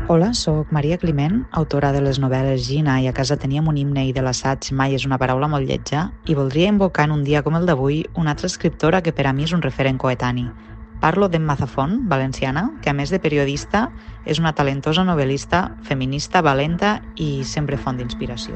Hola, sóc Maria Climent, autora de les novel·les Gina i A casa teníem un himne i de l'assaig Mai és una paraula molt lletja, i voldria invocar en un dia com el d'avui una altra escriptora que per a mi és un referent coetani. Parlo d'Emma Zafón, valenciana, que a més de periodista és una talentosa novel·lista, feminista, valenta i sempre font d'inspiració.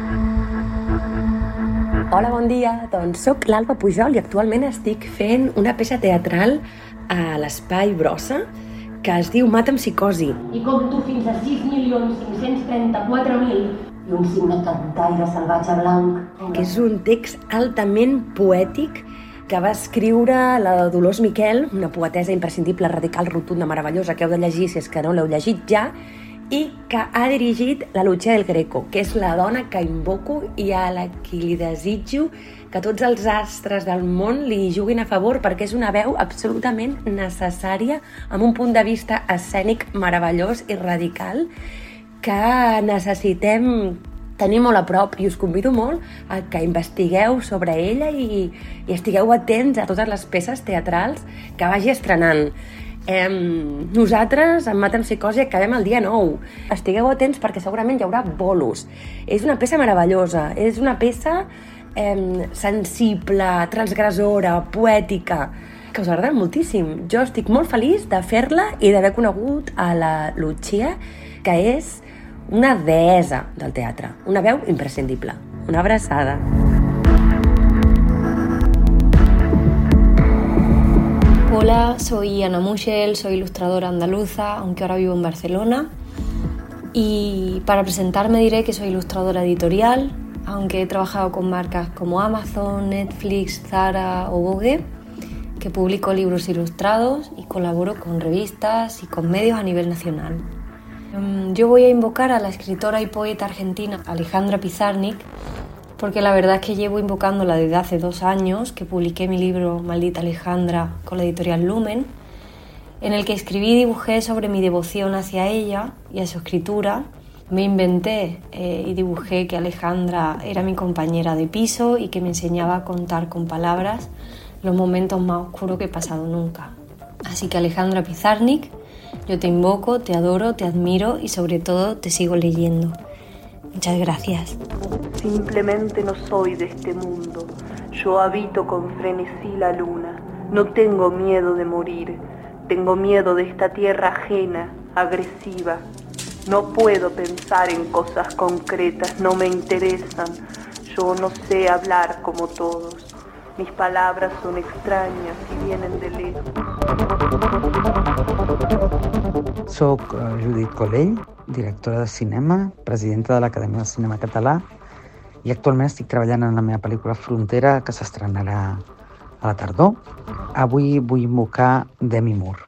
Hola, bon dia. Doncs soc l'Alba Pujol i actualment estic fent una peça teatral a l'Espai Brossa que es diu Mata'm psicosi. I compto fins a 6.534.000 i un signe cantaire salvatge blanc. Que és un text altament poètic que va escriure la Dolors Miquel, una poetessa imprescindible, radical, rotunda, meravellosa, que heu de llegir si és que no l'heu llegit ja, i que ha dirigit la Lucia del Greco, que és la dona que invoco i a la qui li desitjo que tots els astres del món li juguin a favor, perquè és una veu absolutament necessària, amb un punt de vista escènic meravellós i radical, que necessitem tenir molt a prop, i us convido molt a que investigueu sobre ella i estigueu atents a totes les peces teatrals que vagi estrenant. Nosaltres, amb Mata'm psicosi, acabem el dia 9. Estigueu atents perquè segurament hi haurà bolos. És una peça meravellosa, és una peça sensible, transgressora, poètica, que us agrada moltíssim. Jo estic molt feliç de fer-la i d'haver conegut a la Lucia, que és una deessa del teatre, una veu imprescindible. Una abraçada. Hola, soy Ana Muschel, soy ilustradora andaluza, aunque ahora vivo en Barcelona. Y para presentarme diré que soy ilustradora editorial, aunque he trabajado con marcas como Amazon, Netflix, Zara o Vogue, que publico libros ilustrados y colaboro con revistas y con medios a nivel nacional. Yo voy a invocar a la escritora y poeta argentina Alejandra Pizarnik, porque la verdad es que llevo invocándola desde hace 2 años, que publiqué mi libro Maldita Alejandra con la editorial Lumen, en el que escribí y dibujé sobre mi devoción hacia ella y a su escritura. Me inventé y dibujé que Alejandra era mi compañera de piso y que me enseñaba a contar con palabras los momentos más oscuros que he pasado nunca. Así que Alejandra Pizarnik, yo te invoco, te adoro, te admiro y sobre todo te sigo leyendo. Muchas gracias. Simplemente no soy de este mundo. Yo habito con frenesí la luna. No tengo miedo de morir. Tengo miedo de esta tierra ajena, agresiva. No puedo pensar en cosas concretas, no me interesan. Yo no sé hablar como todos. Mis palabras son extrañas y vienen de lejos. Soc Judit Collell, directora de cinema, presidenta de l'Acadèmia del Cinema Català, i actualment estic treballant en la meva pel·lícula Frontera, que s'estrenarà a la tardor. Avui vull invocar Demi Moore.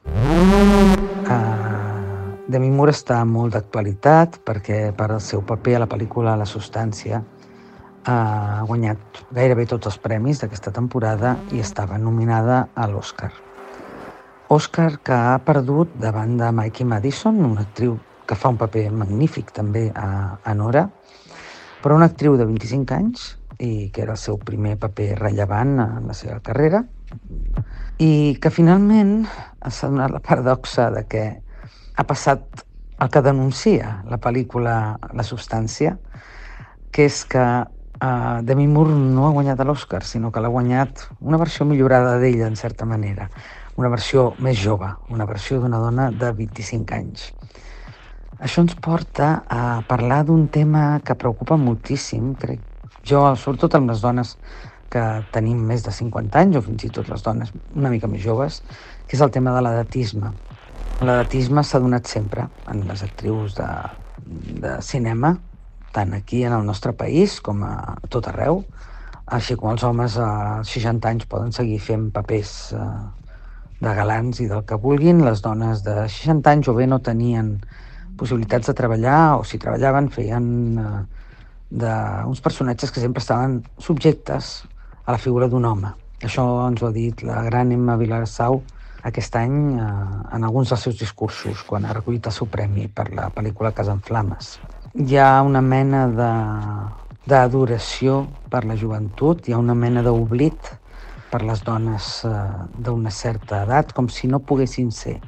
Demi Moore està molt d'actualitat perquè per al seu paper a la pel·lícula La substància ha guanyat gairebé tots els premis d'aquesta temporada i estava nominada a l'Oscar. Oscar que ha perdut davant de Mikey Madison, una actriu que fa un paper magnífic també a Nora, però una actriu de 25 anys i que era el seu primer paper rellevant en la seva carrera i que finalment s'ha donat la paradoxa de que ha passat el que denuncia la pel·lícula La substància, que és que Demi Moore no ha guanyat l'Oscar, sinó que l'ha guanyat una versió millorada d'ella, en certa manera. Una versió més jove, una versió d'una dona de 25 anys. Això ens porta a parlar d'un tema que preocupa moltíssim, crec jo, sobretot amb les dones que tenim més de 50 anys, o fins i tot les dones una mica més joves, que és el tema de l'edatisme. L'edatisme s'ha donat sempre en les actrius de cinema, tant aquí en el nostre país com a tot arreu, així com els homes a 60 anys poden seguir fent papers de galants i del que vulguin, les dones de 60 anys o bé no tenien possibilitats de treballar, o si treballaven feien d'uns personatges que sempre estaven subjectes a la figura d'un home. Això ens ho ha dit la gran Emma Vilarsau aquest any en alguns dels seus discursos, quan ha recollit el seu premi per la pel·lícula Casa en Flames. Hi ha una mena d'adoració per la joventut, hi ha una mena d'oblit per les dones d'una certa edat, com si no poguessin ser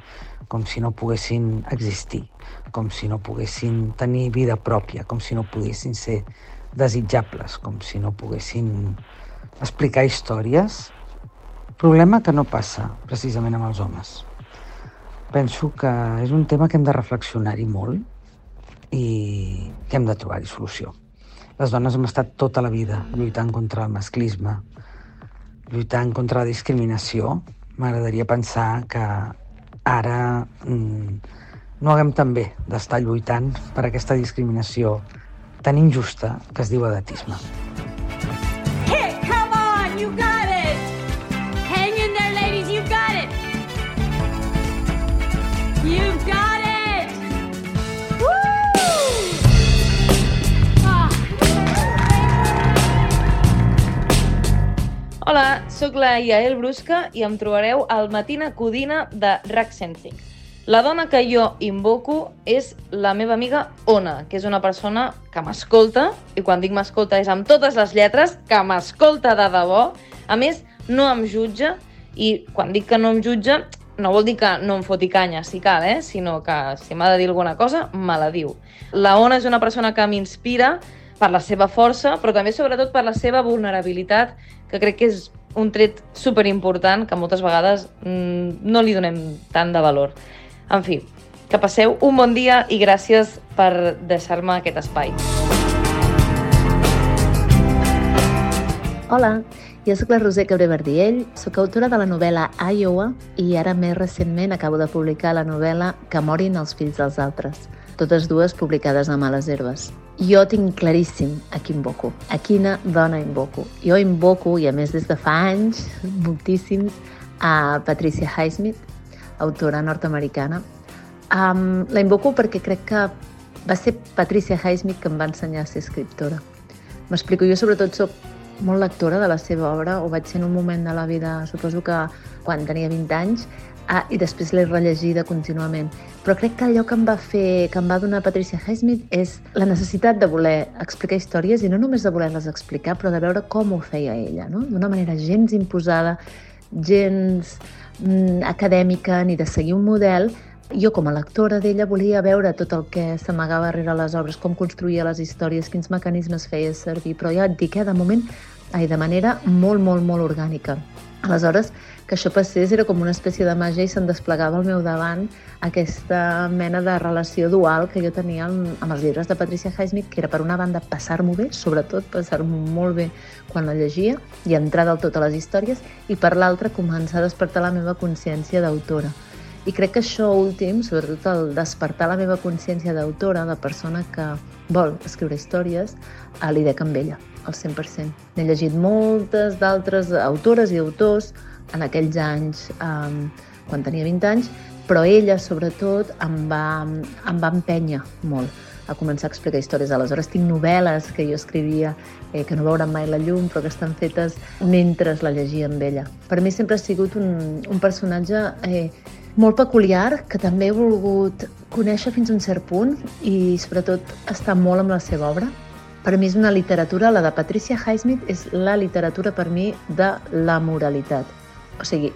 com si no poguessin existir, com si no poguessin tenir vida pròpia, com si no poguessin ser desitjables, com si no poguessin explicar històries. Problema que no passa precisament amb els homes. Penso que és un tema que hem de reflexionar-hi molt i que hem de trobar-hi solució. Les dones hem estat tota la vida lluitant contra el masclisme, lluitant contra la discriminació. M'agradaria pensar que ara no haguem també d'estar lluitant per aquesta discriminació tan injusta que es diu edatisme. Hey, come on, you got it! Hang in there, ladies, you got it! You got it! Woo! Hola, sóc la Yael Brusca i em trobareu al Matina Codina de RAC105. La dona que jo invoco és la meva amiga Ona, que és una persona que m'escolta, i quan dic m'escolta és amb totes les lletres, que m'escolta de debò. A més, no em jutja, i quan dic que no em jutja, no vol dir que no em foti canya, si cal, sinó que si m'ha de dir alguna cosa, me la diu. La Ona és una persona que m'inspira per la seva força, però també sobretot per la seva vulnerabilitat, que crec que és un tret superimportant que moltes vegades no li donem tant de valor. En fi, que passeu un bon dia i gràcies per deixar-me aquest espai. Hola, jo sóc la Roser Cabré Verdiell, sóc autora de la novel·la Iowa i ara més recentment acabo de publicar la novel·la Que morin els fills dels altres, totes dues publicades a Males Herbes. Jo tinc claríssim a qui invoco, a quina dona invoco. Jo invoco, i a més des de fa anys, moltíssims, a Patricia Highsmith, autora nord-americana. La invoco perquè crec que va ser Patricia Highsmith que em va ensenyar a ser escriptora. M'explico, jo sobretot soc molt lectora de la seva obra, ho vaig ser en un moment de la vida, suposo que quan tenia 20 anys, i després l'he rellegida contínuament. Però crec que allò que em va donar Patricia Highsmith és la necessitat de voler explicar històries, i no només de voler-les explicar, però de veure com ho feia ella, no? D'una manera gens imposada, gens acadèmica, ni de seguir un model. Jo, com a lectora d'ella, volia veure tot el que s'amagava darrere les obres, com construïa les històries, quins mecanismes feia servir, però ja et dic, de manera molt, molt, molt orgànica. Aleshores, que això passés era com una espècie de màgia i se'n desplegava al meu davant aquesta mena de relació dual que jo tenia amb els llibres de Patricia Highsmith, que era per una banda passar-m'ho bé, sobretot passar-m'ho molt bé quan la llegia i entrar del tot a les històries, i per l'altra començar a despertar la meva consciència d'autora. I crec que això últim, sobretot el despertar la meva consciència d'autora, de persona que vol escriure històries, li dec amb ella, al 100%. N'he llegit moltes d'altres autores i autors en aquells anys, quan tenia 20 anys, però ella, sobretot, em va empènyer molt a començar a explicar històries. Aleshores, tinc novel·les que jo escrivia que no veuran mai la llum, però que estan fetes mentre la llegia amb ella. Per mi sempre ha sigut un personatge molt peculiar, que també he volgut conèixer fins a un cert punt i, sobretot, estar molt amb la seva obra. Per mi és una literatura, la de Patricia Highsmith, és la literatura per mi de la moralitat. O sigui,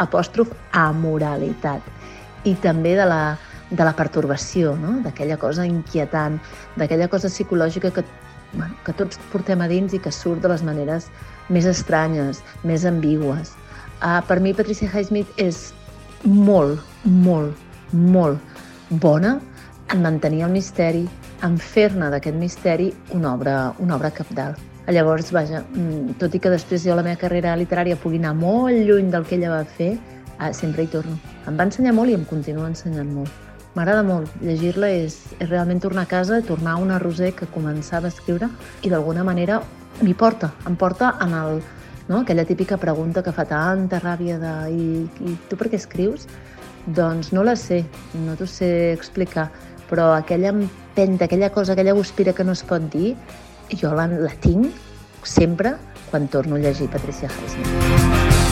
L'(amoralitat). I també de la pertorbació, no? D'aquella cosa inquietant, d'aquella cosa psicològica que tots portem a dins i que surt de les maneres més estranyes, més ambigües. Per mi, Patricia Highsmith és molt, molt, molt bona en mantenir el misteri, en fer-ne d'aquest misteri una obra cabdal. Llavors, vaja, tot i que després jo la meva carrera literària pugui anar molt lluny del que ella va fer, sempre hi torno. Em va ensenyar molt i em continua ensenyant molt. M'agrada molt. Llegir-la és realment tornar a casa, tornar a una Roser que començava a escriure i d'alguna manera em porta en aquella típica pregunta que fa tanta ràbia de i tu per què escrius? Doncs no la sé, no t'ho sé explicar, però aquella empenta, aquella cosa, aquella guspira que no es pot dir, jo la tinc sempre quan torno a llegir Patricia Highsmith.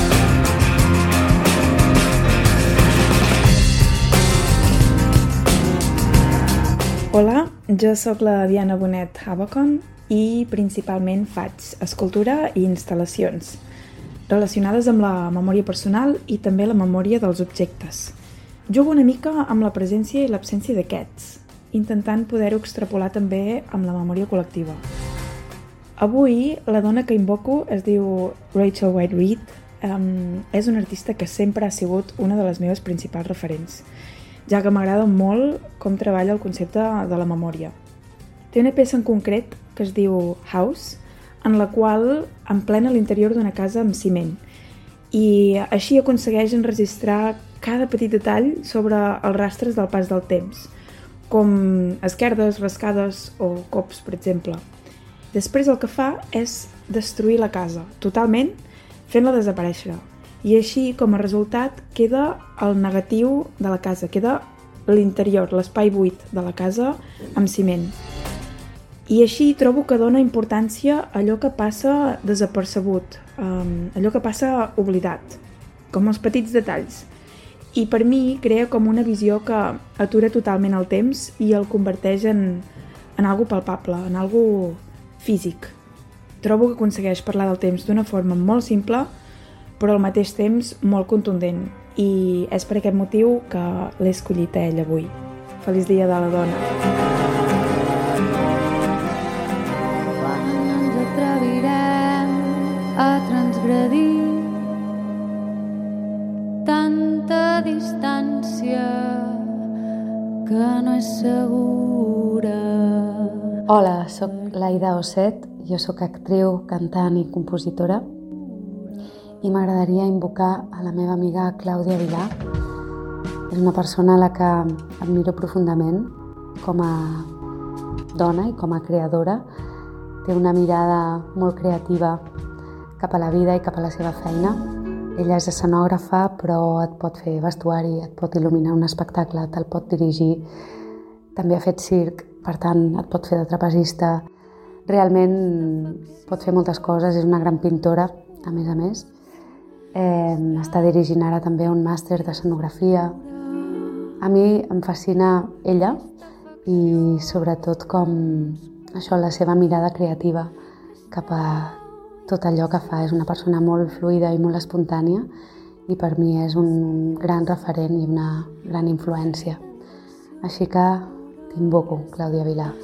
Hola, jo sóc la Diana Bonet Habacon i principalment faig escultura i instal·lacions relacionades amb la memòria personal i també la memòria dels objectes. Jugo una mica amb la presència i l'absència d'aquests, intentant poder-ho extrapolar també amb la memòria col·lectiva. Avui, la dona que invoco es diu Rachel White Reid. És una artista que sempre ha sigut una de les meves principals referents, ja que m'agrada molt com treballa el concepte de la memòria. Té una peça en concret que es diu House, en la qual emplena l'interior d'una casa amb ciment, i així aconsegueix enregistrar cada petit detall sobre els rastres del pas del temps, com esquerdes, rascades o cops, per exemple. Després el que fa és destruir la casa, totalment, fent-la desaparèixer. I així, com a resultat, queda el negatiu de la casa, queda l'interior, l'espai buit de la casa amb ciment. I així trobo que dona importància a allò que passa desapercebut, allò que passa oblidat, com els petits detalls. I per mi crea com una visió que atura totalment el temps i el converteix en algo palpable, en algo físic. Trobo que aconsegueix parlar del temps d'una forma molt simple, però al mateix temps molt contundent. I és per aquest motiu que l'he escollit a ell avui. Feliç dia de la dona. Quan ens atrevirem a transgredir tanta distància que no és segura. Hola, soc l'Aida Osset. Jo sóc actriu, cantant i compositora i m'agradaria invocar a la meva amiga Clàudia Vilà. És una persona a la que admiro profundament com a dona i com a creadora. Té una mirada molt creativa cap a la vida i cap a la seva feina. Ella és escenògrafa, però et pot fer vestuari, et pot il·luminar un espectacle, te'l pot dirigir. També ha fet circ, per tant, et pot fer de trapezista. Realment pot fer moltes coses, és una gran pintora, a més. Està dirigint ara també un màster d'escenografia. A mi em fascina ella i sobretot com això, la seva mirada creativa cap a tot allò que fa. És una persona molt fluida i molt espontània i per mi és un gran referent i una gran influència. Així que t'invoco, Clàudia Vilà.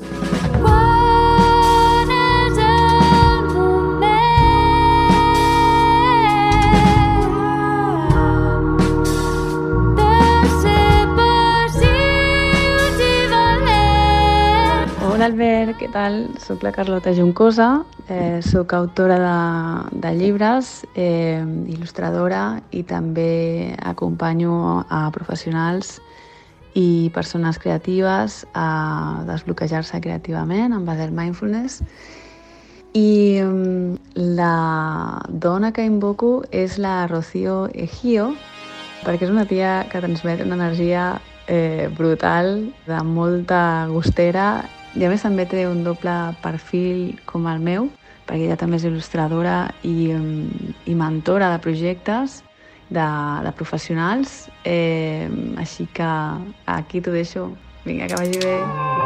Hola Albert, què tal? Soc la Carlota Juncosa, soc autora de llibres, il·lustradora i també acompanyo a professionals i persones creatives a desbloquejar-se creativament amb base al mindfulness. I la dona que invoco és la Rocío Ejío, perquè és una tia que transmet una energia brutal, de molta gustera, i a més també té un doble perfil com el meu, perquè ella també és il·lustradora i mentora de projectes, de professionals, així que aquí t'ho deixo. Vinga, que vagi bé.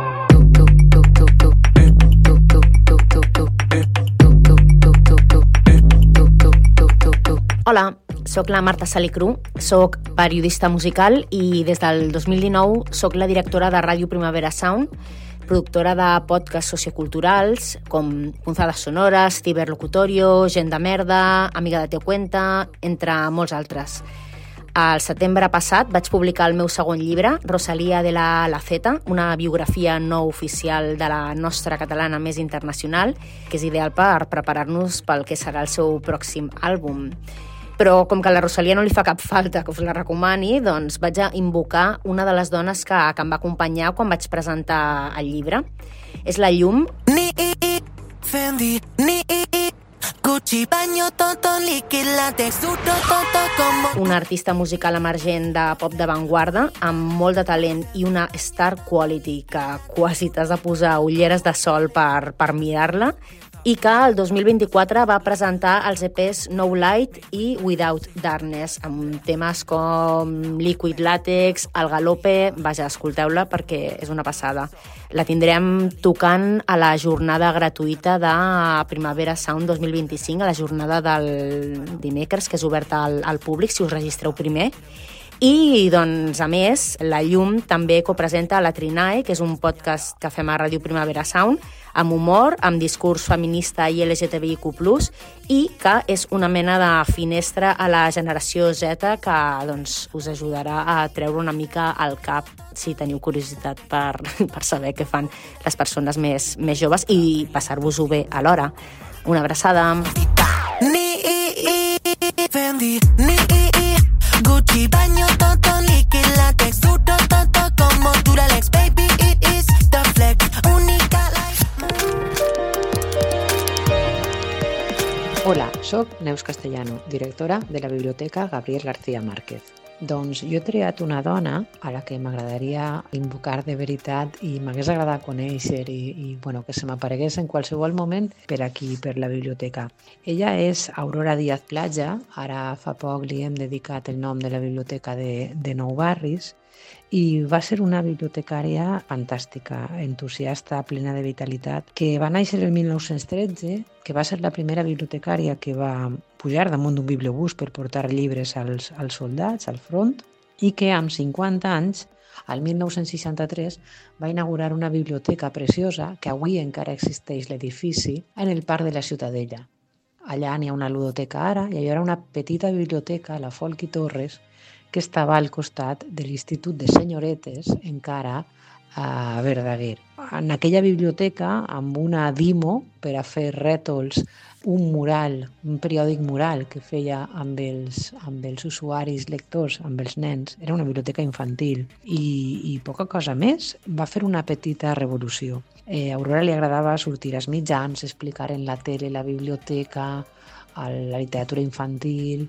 Hola, soc la Marta Salicru, soc periodista musical i des del 2019 soc la directora de Ràdio Primavera Sound, productora de podcasts socioculturals com Punzadas Sonores, Ciberlocutorio, Gent de Merda, Amiga de Teu Cuenta, entre molts altres. Al setembre passat vaig publicar el meu segon llibre, Rosalía de la Laceta, una biografia no oficial de la nostra catalana més internacional, que és ideal per preparar-nos pel que serà el seu pròxim àlbum. Però com que a la Rosalía no li fa cap falta que us la recomani, doncs vaig a invocar una de les dones que em va acompanyar quan vaig presentar el llibre. És la Llum. Fendi, Gucci, baño, tonton, liquid, látex, Una artista musical emergent de pop d'avantguarda, amb molt de talent i una star quality que quasi t'has de posar ulleres de sol per mirar-la, i que el 2024 va presentar els EPs No Light i Without Darkness, amb temes com Liquid Latex, El Galope. Vaja, escolteu-la perquè és una passada. La tindrem tocant a la jornada gratuïta de Primavera Sound 2025, a la jornada del dimecres, que és oberta al públic, si us registreu primer. I, doncs, a més, La Llum també copresenta La Trinae, que és un podcast que fem a Ràdio Primavera Sound, amb humor, amb discurs feminista i LGTBIQ+, i que és una mena de finestra a la generació Z que doncs, us ajudarà a treure una mica al cap si teniu curiositat per saber què fan les persones més joves i passar-vos-ho bé alhora. Una abraçada. Fendi, Gucci, baño, tonto, liquid, látex, duro, tonto, como Duralex, baby, it is the flex, única life. Hola, soc Neus Castellano, directora de la Biblioteca Gabriel García Márquez. Doncs jo he triat una dona a la que m'agradaria invocar de veritat i m'hagués agradat conèixer i que se m'aparegués en qualsevol moment per aquí, per la biblioteca. Ella és Aurora Díaz Platja, ara fa poc li hem dedicat el nom de la biblioteca de Nou Barris, i va ser una bibliotecària fantàstica, entusiasta, plena de vitalitat, que va néixer el 1913, que va ser la primera bibliotecària que va pujar damunt d'un bibliobús per portar llibres als soldats, al front, i que amb 50 anys, al 1963, va inaugurar una biblioteca preciosa, que avui encara existeix l'edifici, en el Parc de la Ciutadella. Allà n'hi ha una ludoteca ara, i allà era una petita biblioteca, la Folch i Torres, que estava al costat de l'Institut de Senyoretes, encara a Verdaguer. En aquella biblioteca, amb una Dimo per a fer rètols, un mural, un periòdic mural que feia amb els usuaris lectors, amb els nens, era una biblioteca infantil i poca cosa més, va fer una petita revolució. A Aurora li agradava sortir als mitjans, explicar en la tele la biblioteca, a la literatura infantil,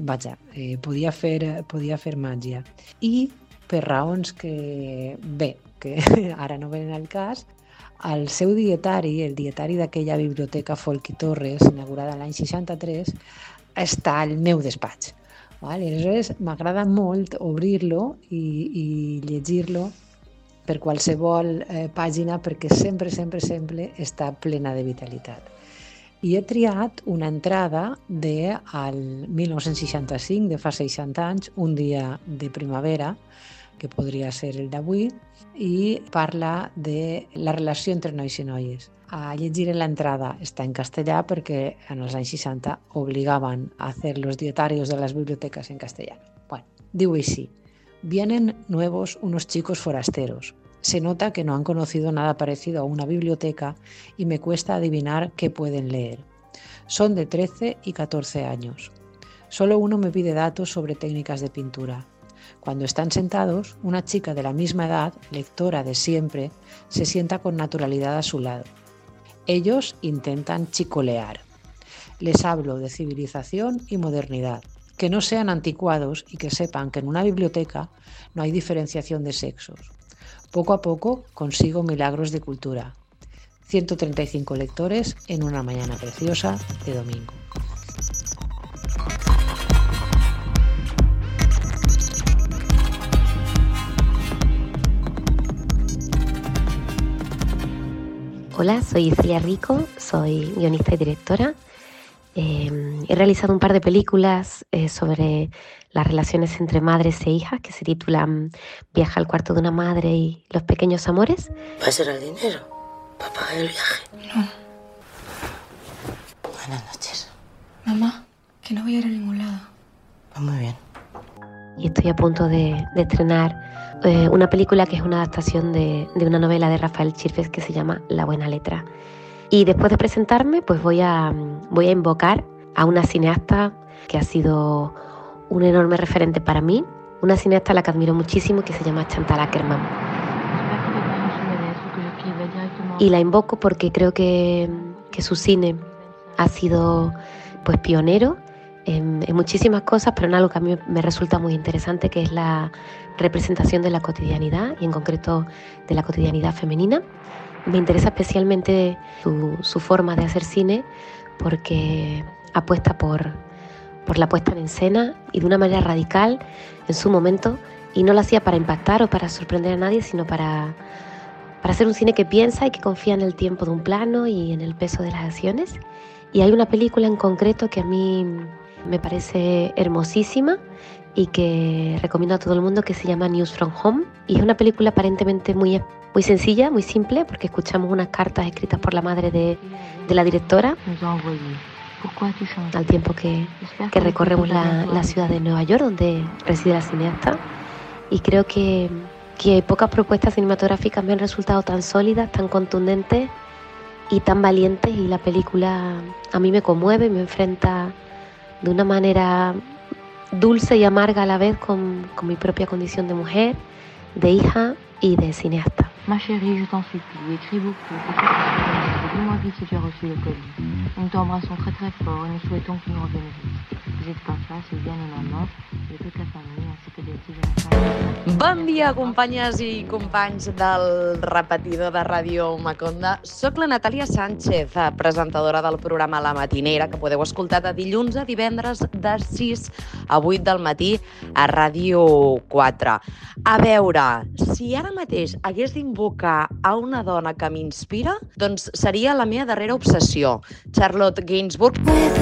podia fer màgia. I per raons que ara no venen al cas, el seu dietari, el dietari d'aquella biblioteca Folch i Torres, inaugurada l'any 63, està al meu despatx. Aleshores, m'agrada molt obrir-lo i llegir-lo per qualsevol pàgina perquè sempre està plena de vitalitat. I he triat una entrada del 1965, de fa 60 anys, un dia de primavera, que podria ser el d'avui, i parla de la relació entre nois i noies. A llegir en l'entrada està en castellà perquè en els anys 60 obligaven a fer los dietarios de las bibliotecas en castellano. Bueno, diu així: vienen nuevos unos chicos forasteros. Se nota que no han conocido nada parecido a una biblioteca y me cuesta adivinar qué pueden leer. Son de 13 y 14 años. Solo uno me pide datos sobre técnicas de pintura. Cuando están sentados, una chica de la misma edad, lectora de siempre, se sienta con naturalidad a su lado. Ellos intentan chicolear. Les hablo de civilización y modernidad, que no sean anticuados y que sepan que en una biblioteca no hay diferenciación de sexos. Poco a poco consigo milagros de cultura. 135 lectores en una mañana preciosa de domingo. Hola, soy Celia Rico, soy guionista y directora. He realizado un par de películas sobre las relaciones entre madres e hijas que se titulan Viaja al cuarto de una madre y Los pequeños amores. ¿Va a ser el dinero para pagar el viaje? No. Buenas noches. Mamá, que no voy a ir a ningún lado. Pues muy bien. Y estoy a punto de estrenar una película que es una adaptación de una novela de Rafael Chirfes que se llama La buena letra. Y después de presentarme, pues voy a invocar a una cineasta que ha sido un enorme referente para mí, una cineasta a la que admiro muchísimo, que se llama Chantal Akerman. Y la invoco porque creo que su cine ha sido pues pionero en muchísimas cosas, pero en algo que a mí me resulta muy interesante, que es la representación de la cotidianidad, y en concreto de la cotidianidad femenina. Me interesa especialmente su forma de hacer cine porque apuesta por la puesta en escena y de una manera radical en su momento, y no lo hacía para impactar o para sorprender a nadie, sino para hacer un cine que piensa y que confía en el tiempo de un plano y en el peso de las acciones. Y hay una película en concreto que a mí me parece hermosísima y que recomiendo a todo el mundo, que se llama News from Home. Y es una película aparentemente muy sencilla, muy simple, porque escuchamos unas cartas escritas por la madre de la directora al tiempo que recorremos la ciudad de Nueva York, donde reside la cineasta. Y creo que pocas propuestas cinematográficas me han resultado tan sólidas, tan contundentes y tan valientes, y la película a mí me conmueve, me enfrenta de una manera dulce y amarga a la vez con mi propia condición de mujer, de hija y de cineasta. Ma chérie, je t'en supplie, écris beaucoup. Dis-moi vite si tu as reçu le colis. Nous t'embrassons très très fort et nous souhaitons que tu nous reviennes vite. Visite papa, Sylviane et maman, et toute la famille, ainsi que des petits enfants. Bon dia, companyes i companys del repetidor de Ràdio Maconda. Soc la Natàlia Sánchez, presentadora del programa La Matinera, que podeu escoltar de dilluns a divendres de 6 a 8 del matí a Ràdio 4. A veure, si ara mateix hagués d'invocar a una dona que m'inspira, doncs seria la meva darrera obsessió, Charlotte Gainsbourg,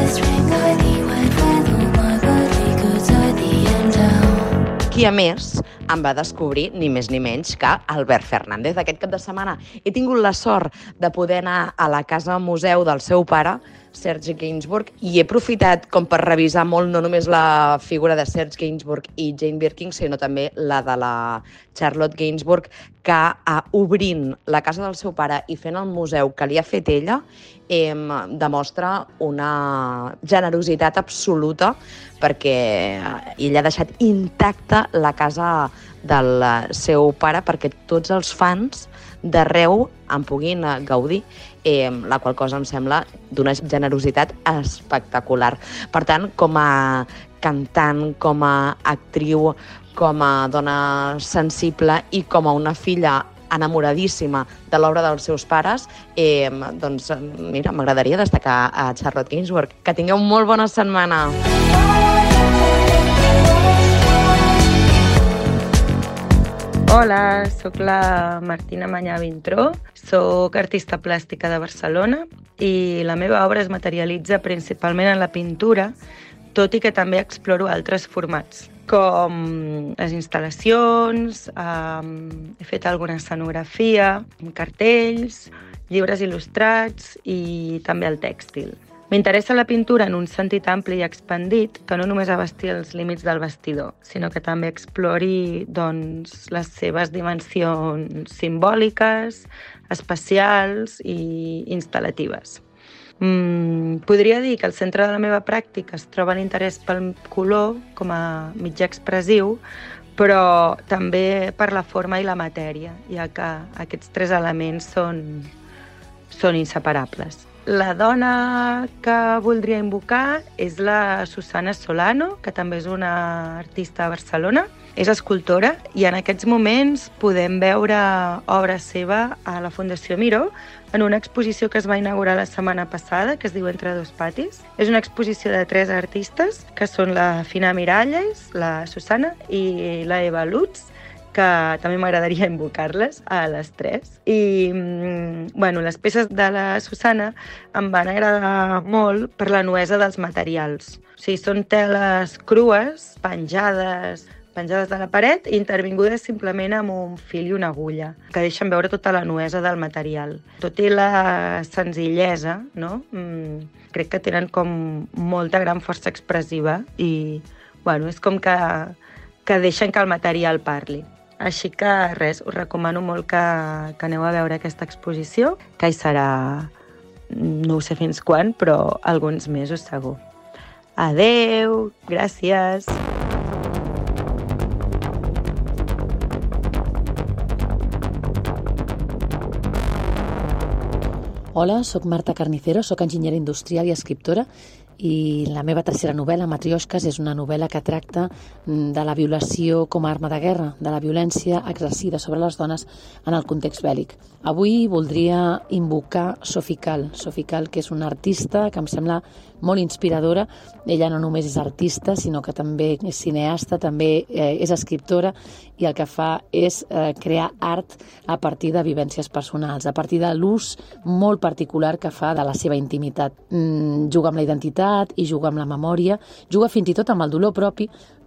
qui a més em va descobrir ni més ni menys que Albert Fernández. Aquest cap de setmana he tingut la sort de poder anar a la casa museu del seu pare, Serge Gainsbourg, i he aprofitat com per revisar molt no només la figura de Serge Gainsbourg i Jane Birkin, sinó també la de la Charlotte Gainsbourg, que obrint la casa del seu pare i fent el museu que li ha fet ella, demostra una generositat absoluta, perquè ell ha deixat intacta la casa del seu pare perquè tots els fans d'arreu en puguin gaudir, la qual cosa em sembla d'una generositat espectacular. Per tant, com a cantant, com a actriu, com a dona sensible i com a una filla enamoradíssima de l'obra dels seus pares, doncs, mira, m'agradaria destacar a Charlotte Gainsbourg. Que tingueu molt bona setmana! Hola, sóc la Martina Manyà Vintró, sóc artista plàstica de Barcelona i la meva obra es materialitza principalment en la pintura, tot i que també exploro altres formats, com les instal·lacions, he fet alguna escenografia, cartells, llibres il·lustrats i també el tèxtil. M'interessa la pintura en un sentit ampli i expandit, que no només abasti els límits del vestidor, sinó que també explori les seves dimensions simbòliques, espacials i instal·latives. Podria dir que al centre de la meva pràctica es troba l'interès pel color com a mitjà expressiu, però també per la forma i la matèria, ja que aquests tres elements són inseparables. La dona que voldria invocar és la Susana Solano, que també és una artista a Barcelona. És escultora i en aquests moments podem veure obra seva a la Fundació Miró en una exposició que es va inaugurar la setmana passada, que es diu Entre dos patis. És una exposició de 3 artistes, que són la Fina Miralles, la Susana i la Eva Lutz, que també m'agradaria invocar-les a les 3. I les peces de la Susana em van agradar molt per la nuesa dels materials. O sigui, són teles crues, penjades de la paret i intervingudes simplement amb un fil i una agulla, que deixen veure tota la nuesa del material. Tot i la senzillesa, no? Crec que tenen com molta gran força expressiva i és com que deixen que el material parli. Així que res, us recomano molt que aneu a veure aquesta exposició, que hi serà, no ho sé fins quan, però alguns mesos segur. Adeu, gràcies! Hola, sóc Marta Carnicero, sóc enginyera industrial i escriptora i la meva tercera novel·la, Matrioshkas, és una novel·la que tracta de la violació com a arma de guerra, de la violència exercida sobre les dones en el context bèl·lic. Avui voldria invocar Sophie Calle, que és una artista que em sembla molt inspiradora. Ella no només és artista, sinó que també és cineasta, també és escriptora i el que fa és crear art a partir de vivències personals, a partir de l'ús molt particular que fa de la seva intimitat. Juga amb la identitat i juga amb la memòria, juga fins i tot amb el dolor propi,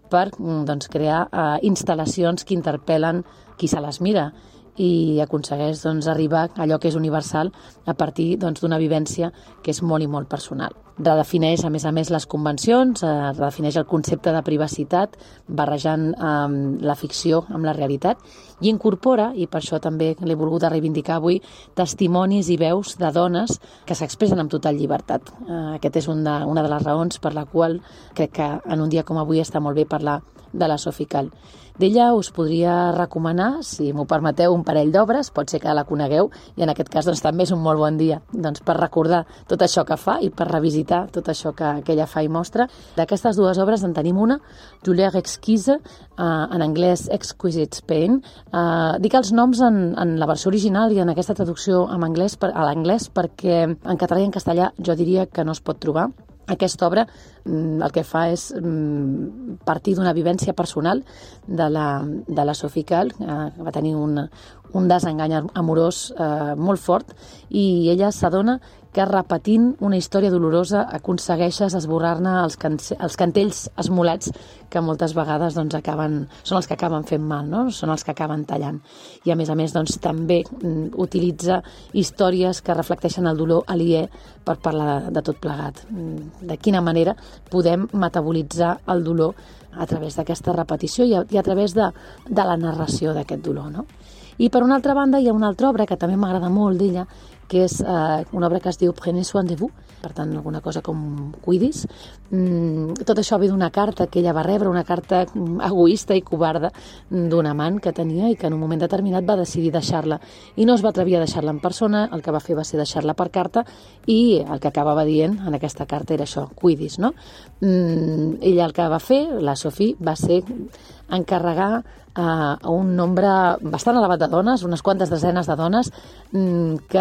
per doncs, crear instal·lacions que interpel·len qui se les mira i aconsegueix doncs, arribar a allò que és universal a partir doncs, d'una vivència que és molt i molt personal. Redefineix, a més, les convencions, redefineix el concepte de privacitat, barrejant la ficció amb la realitat, i incorpora, i per això també l'he volgut reivindicar avui, testimonis i veus de dones que s'expressen amb total llibertat. Aquest és una de les raons per la qual crec que en un dia com avui està molt bé parlar de la Sophie Calle. D'ella us podria recomanar, si m'ho permeteu, un parell d'obres, pot ser que la conegueu, i en aquest cas doncs, també és un molt bon dia doncs, per recordar tot això que fa i per revisitar tot això que ella fa i mostra. D'aquestes dues obres en tenim una, Douleur exquise, en anglès Exquisite Pain. Dic els noms en la versió original i en aquesta traducció a l'anglès perquè en català i en castellà jo diria que no es pot trobar. Aquesta obra el que fa és partir d'una vivència personal de la Sophie Calle, que va tenir un desengany amorós molt fort, i ella s'adona que repetint una història dolorosa aconsegueixes esborrar-ne els cantells esmolats que moltes vegades doncs, són els que acaben fent mal, no? Són els que acaben tallant. I a més doncs, també utilitza històries que reflecteixen el dolor aliè per parlar de tot plegat. De quina manera podem metabolitzar el dolor a través d'aquesta repetició i a través de la narració d'aquest dolor, no? I per una altra banda hi ha una altra obra que també m'agrada molt d'ella, que és una obra que es diu Prenez soin de vous, per tant, alguna cosa com cuidis. Tot això ve d'una carta que ella va rebre, una carta egoista i covarda d'un amant que tenia i que en un moment determinat va decidir deixar-la. I no es va atrevir a deixar-la en persona, el que va fer va ser deixar-la per carta i el que acabava dient en aquesta carta era això, cuidis, no? Ella el que va fer, la Sophie, va ser encarregar a un nombre bastant elevat de dones, unes quantes desenes de dones, que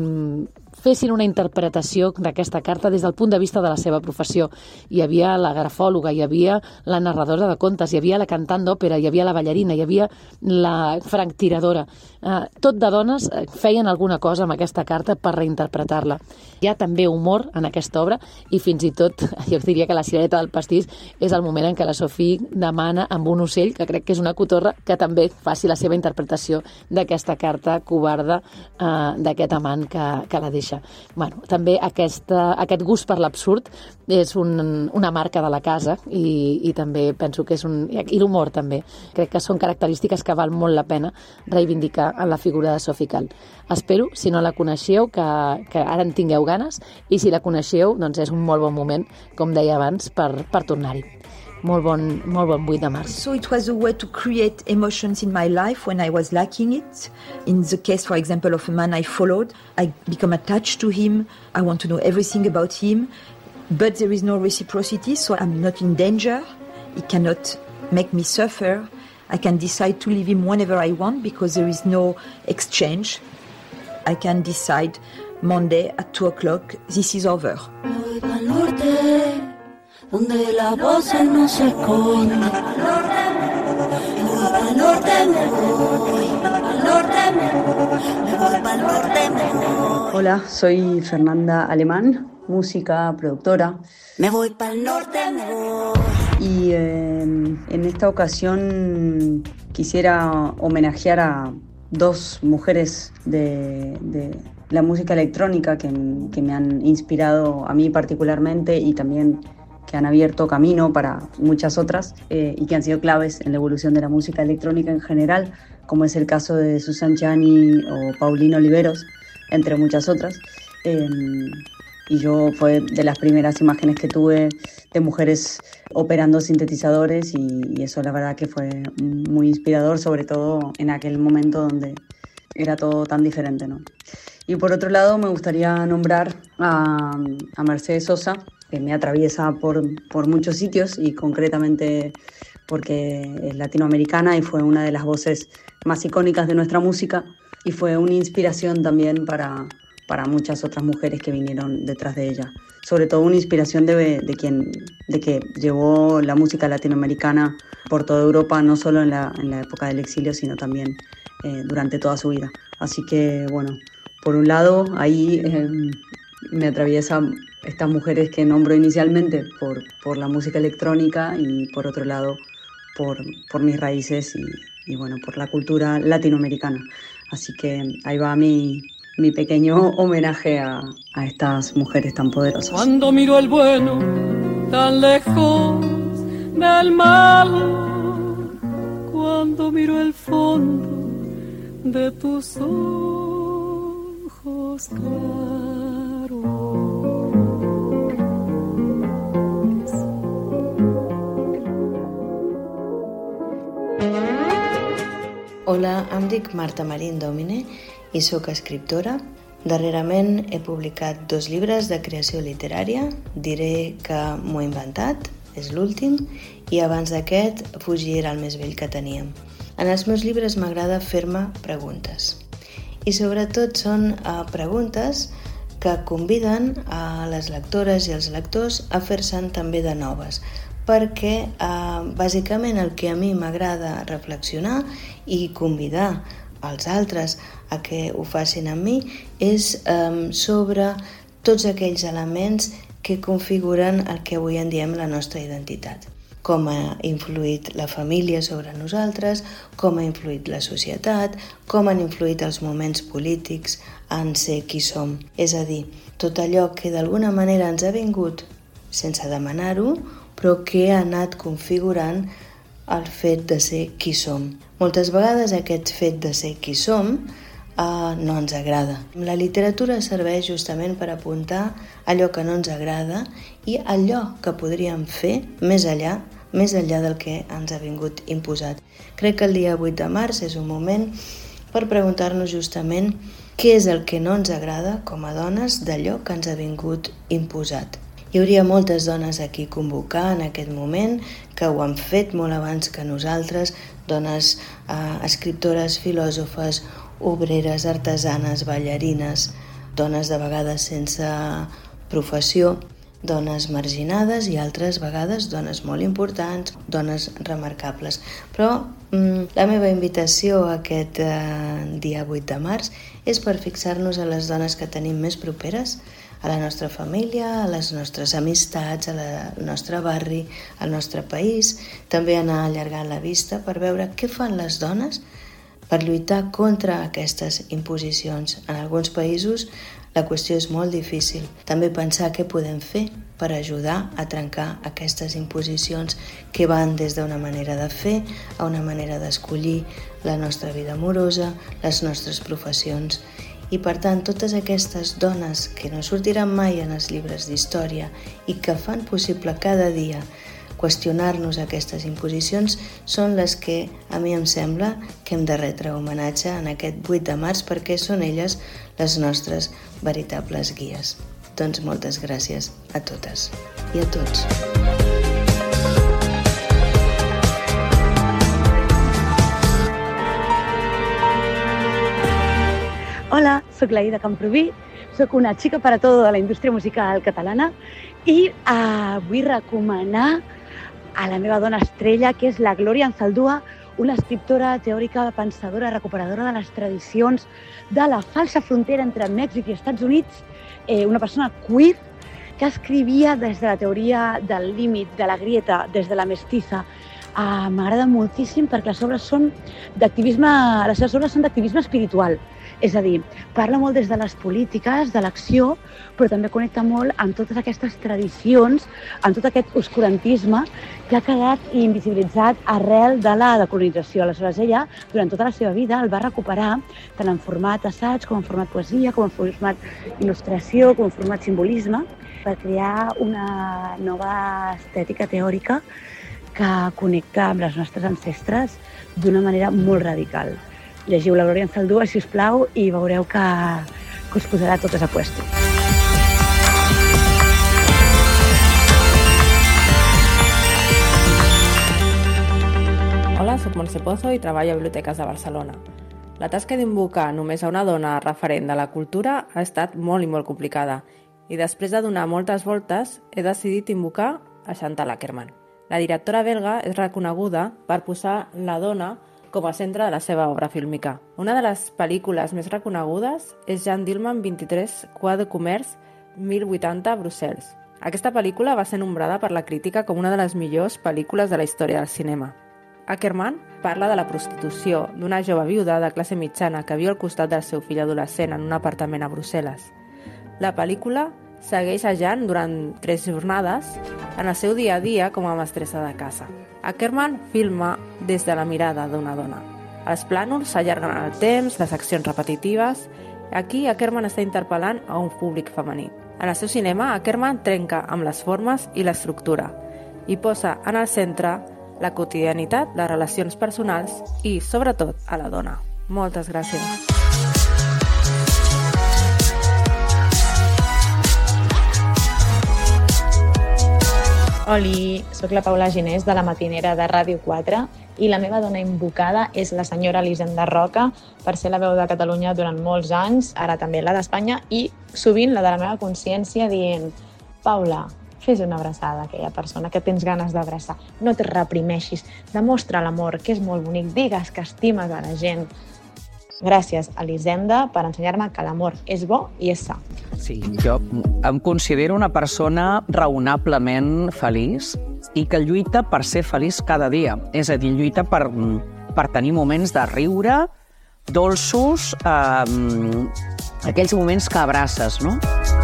fessin una interpretació d'aquesta carta des del punt de vista de la seva professió. Hi havia la grafòloga, hi havia la narradora de contes, hi havia la cantant d'òpera, hi havia la ballarina, hi havia la franctiradora. Tot de dones feien alguna cosa amb aquesta carta per reinterpretar-la. Hi ha també humor en aquesta obra i fins i tot, jo diria que la cirereta del pastís és el moment en què la Sophie demana amb un ocell, que crec que és una cotorra, que també faci la seva interpretació d'aquesta carta covarda d'aquest amant que la deixa. Bueno, també aquest gust per l'absurd és una marca de la casa i també penso que és i l'humor també. Crec que són característiques que val molt la pena reivindicar en la figura de Sophie Calle. Espero, si no la coneixeu, que ara en tingueu ganes i si la coneixeu, doncs és un molt bon moment, com deia abans, per tornar-hi. Molt bon 8 de març. So it was a way to create emotions in my life when I was lacking it. In the case, for example, of a man I followed, I become attached to him. I want to know everything about him, but there is no reciprocity, so I'm not in danger. He cannot make me suffer. I can decide to leave him whenever I want because there is no exchange. I can decide Monday at 2 o'clock, this is over. Donde las voces no se esconden. Al norte me voy, al norte me voy, pa'l norte me voy. Hola, soy Fernanda Alemán, música, productora. Me voy pa'l norte me voy. Y en esta ocasión quisiera homenajear a dos mujeres de la música electrónica que me han inspirado a mí particularmente y también que han abierto camino para muchas otras y que han sido claves en la evolución de la música electrónica en general, como es el caso de Susan Gianni o Paulina Oliveros, entre muchas otras. Y yo fue de las primeras imágenes que tuve de mujeres operando sintetizadores y eso la verdad que fue muy inspirador, sobre todo en aquel momento donde era todo tan diferente, ¿no? Y por otro lado me gustaría nombrar a Mercedes Sosa, que me atraviesa por muchos sitios y concretamente porque es latinoamericana y fue una de las voces más icónicas de nuestra música y fue una inspiración también para muchas otras mujeres que vinieron detrás de ella. Sobre todo una inspiración de que llevó la música latinoamericana por toda Europa, no solo en la época del exilio, sino también durante toda su vida. Así que, bueno, por un lado, ahí me atraviesa estas mujeres que nombro inicialmente por la música electrónica y por otro lado por mis raíces y bueno, por la cultura latinoamericana. Así que ahí va mi pequeño homenaje a estas mujeres tan poderosas. Cuando miro el bueno tan lejos del mal, cuando miro el fondo de tus ojos claros. Hola, em dic Marta Marín Domine i sóc escriptora. Darrerament he publicat 2 llibres de creació literària. Diré que m'ho he inventat, és l'últim, i abans d'aquest, Fugir era el més vell que teníem. En els meus llibres m'agrada fer-me preguntes. I sobretot són preguntes que conviden a les lectores i els lectors a fer-se'n també de noves, perquè bàsicament el que a mi m'agrada reflexionar i convidar els altres a que ho facin amb mi és sobre tots aquells elements que configuren el que avui en diem la nostra identitat. Com ha influït la família sobre nosaltres, com ha influït la societat, com han influït els moments polítics en ser qui som. És a dir, tot allò que d'alguna manera ens ha vingut sense demanar-ho, però que ha anat configurant el fet de ser qui som. Moltes vegades aquest fet de ser qui som no ens agrada. La literatura serveix justament per apuntar allò que no ens agrada i allò que podríem fer més enllà del que ens ha vingut imposat. Crec que el dia 8 de març és un moment per preguntar-nos justament què és el que no ens agrada com a dones d'allò que ens ha vingut imposat. Hi hauria moltes dones aquí a convocar en aquest moment que ho han fet molt abans que nosaltres, dones escriptores, filòsofes, obreres, artesanes, ballarines, dones de vegades sense professió, dones marginades i altres vegades dones molt importants, dones remarcables. Però la meva invitació aquest dia 8 de març és per fixar-nos a les dones que tenim més properes, a la nostra família, a les nostres amistats, al nostre barri, al nostre país, també anar allargant la vista per veure què fan les dones per lluitar contra aquestes imposicions. En alguns països la qüestió és molt difícil. També pensar què podem fer per ajudar a trencar aquestes imposicions que van des d'una manera de fer a una manera d'escollir la nostra vida amorosa, les nostres professions. I per tant, totes aquestes dones que no sortiran mai en els llibres d'història i que fan possible cada dia qüestionar-nos aquestes imposicions són les que a mi em sembla que hem de retre homenatge en aquest 8 de març perquè són elles les nostres veritables guies. Doncs moltes gràcies a totes i a tots. Hola, soc l'Aida Camproví, soc una xica para todo de la indústria musical catalana i vull recomanar a la meva dona estrella, que és la Glòria Anzaldúa, una escriptora, teòrica, pensadora, recuperadora de les tradicions de la falsa frontera entre Mèxic i Estats Units, una persona queer que escrivia des de la teoria del límit, de la grieta, des de la mestiza. M'agrada moltíssim perquè les seves obres són d'activisme espiritual. És a dir, parla molt des de les polítiques, de l'acció, però també connecta molt amb totes aquestes tradicions, amb tot aquest oscurantisme que ha quedat invisibilitzat arrel de la decolonització. Aleshores, ella, durant tota la seva vida, el va recuperar tant en format assaig, com en format poesia, com en format il·lustració, com en format simbolisme, per crear una nova estètica teòrica que connecta amb les nostres ancestres d'una manera molt radical. Llegiu la Glòria Anzaldúa, si us plau, i veureu que us posarà totes a puesto. Hola, soc Montse Pozo i treballo a Biblioteques de Barcelona. La tasca d'invocar només a una dona referent de la cultura ha estat molt i molt complicada i després de donar moltes voltes he decidit invocar a Chantal Akerman. La directora belga és reconeguda per posar la dona com a centre de la seva obra fílmica. Una de les pel·lícules més reconegudes és Jeanne Dielman 23, Croix de Comerç, 1080 a Brussels. Aquesta pel·lícula va ser nombrada per la crítica com una de les millors pel·lícules de la història del cinema. Ackerman parla de la prostitució d'una jove viuda de classe mitjana que viu al costat del seu fill adolescent en un apartament a Brussel·les. La pel·lícula segueix a Jan durant 3 jornades en el seu dia a dia com a mestressa de casa. Ackerman filma des de la mirada d'una dona. Els plànols s'allarguen en el temps, les accions repetitives. Aquí Ackerman està interpel·lant a un públic femení. En el seu cinema, Ackerman trenca amb les formes i l'estructura i posa en el centre la quotidianitat, les relacions personals i, sobretot, a la dona. Moltes gràcies. Oli, sóc la Paula Ginés de la matinera de Ràdio 4 i la meva dona invocada és la senyora Elisenda Roca per ser la veu de Catalunya durant molts anys, ara també la d'Espanya i sovint la de la meva consciència dient Paula, fes una abraçada a aquella persona que tens ganes d'abraçar. No te reprimeixis, demostra l'amor, que és molt bonic, digues que estimes a la gent. Gràcies, Elisenda, per ensenyar-me que l'amor és bo i és sa. Sí, jo em considero una persona raonablement feliç i que lluita per ser feliç cada dia. És a dir, lluita per tenir moments de riure, dolços, aquells moments que abraces, no?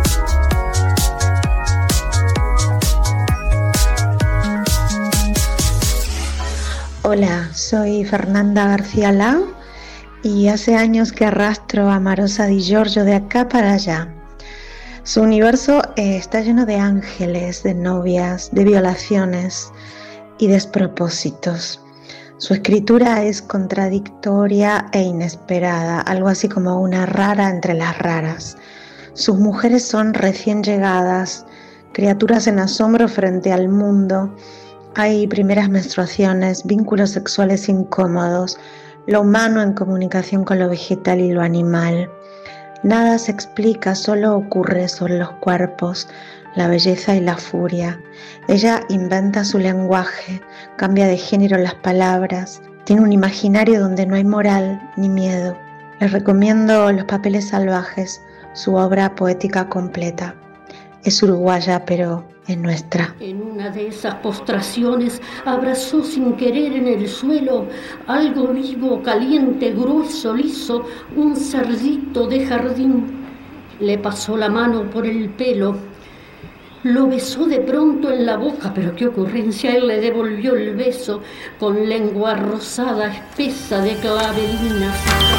Hola, soy Fernanda García Lau y hace años que arrastro a Marosa Di Giorgio de acá para allá. Su universo está lleno de ángeles, de novias, de violaciones y despropósitos. Su escritura es contradictoria e inesperada, algo así como una rara entre las raras. Sus mujeres son recién llegadas, criaturas en asombro frente al mundo. Hay primeras menstruaciones, vínculos sexuales incómodos, lo humano en comunicación con lo vegetal y lo animal. Nada se explica, solo ocurre sobre los cuerpos, la belleza y la furia. Ella inventa su lenguaje, cambia de género las palabras, tiene un imaginario donde no hay moral ni miedo. Les recomiendo Los papeles salvajes, su obra poética completa. Es uruguaya, pero es nuestra. En una de esas postraciones abrazó sin querer en el suelo algo vivo, caliente, grueso, liso, un cerdito de jardín. Le pasó la mano por el pelo, lo besó de pronto en la boca, pero qué ocurrencia, él le devolvió el beso con lengua rosada, espesa de clavelinas.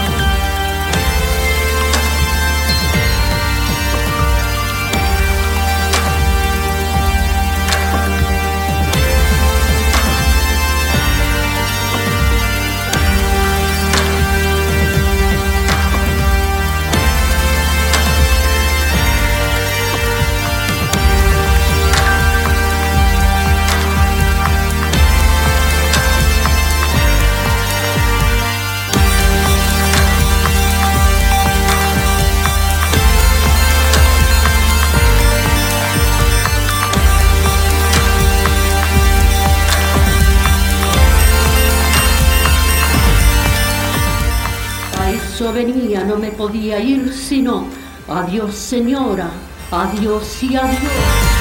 Venía, no me podía ir sino adiós señora, adiós y adiós.